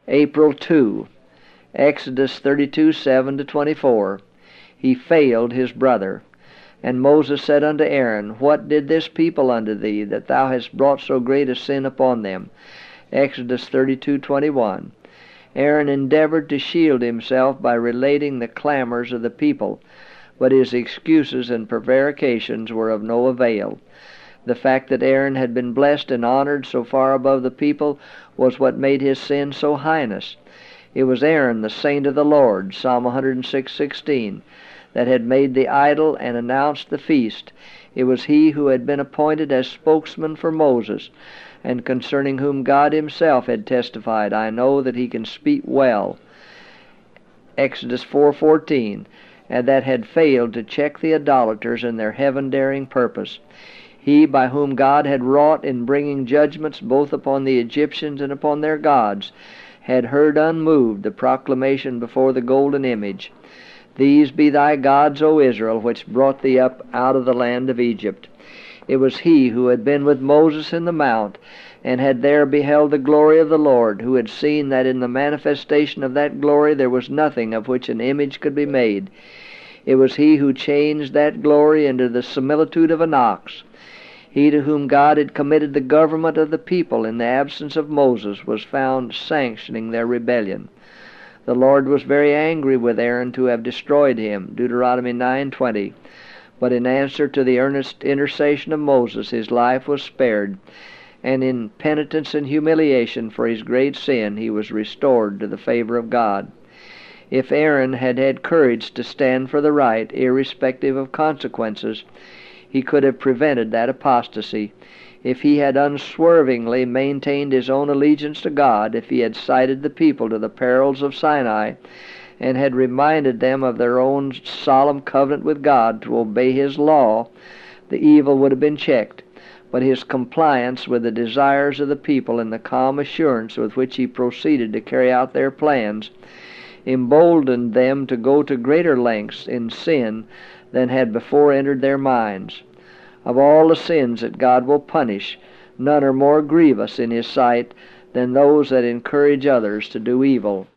April 2, Exodus 32:7-24. He failed his brother. And Moses said unto Aaron, What did this people unto thee, that thou hast brought so great a sin upon them? Exodus 32:21. Aaron endeavored to shield himself by relating the clamors of the people, but his excuses and prevarications were of no avail. The fact that Aaron had been blessed and honored so far above the people was what made his sin so heinous. It was Aaron, the saint of the Lord, Psalm 106:16, that had made the idol and announced the feast. It was he who had been appointed as spokesman for Moses, and concerning whom God himself had testified, I know that he can speak well. Exodus 4:14, and that had failed to check the idolaters in their heaven-daring purpose. He by whom God had wrought in bringing judgments both upon the Egyptians and upon their gods, had heard unmoved the proclamation before the golden image, These be thy gods, O Israel, which brought thee up out of the land of Egypt. It was he who had been with Moses in the mount, and had there beheld the glory of the Lord, who had seen that in the manifestation of that glory there was nothing of which an image could be made. It was he who changed that glory into the similitude of an ox. He to whom God had committed the government of the people in the absence of Moses was found sanctioning their rebellion. The Lord was very angry with Aaron to have destroyed him, Deuteronomy 9:20. But in answer to the earnest intercession of Moses, his life was spared, and in penitence and humiliation for his great sin, he was restored to the favor of God. If Aaron had had courage to stand for the right, irrespective of consequences, he could have prevented that apostasy. If he had unswervingly maintained his own allegiance to God, if he had cited the people to the perils of Sinai, and had reminded them of their own solemn covenant with God to obey his law, the evil would have been checked. But his compliance with the desires of the people and the calm assurance with which he proceeded to carry out their plans emboldened them to go to greater lengths in sin than had before entered their minds. Of all the sins that God will punish, none are more grievous in his sight than those that encourage others to do evil.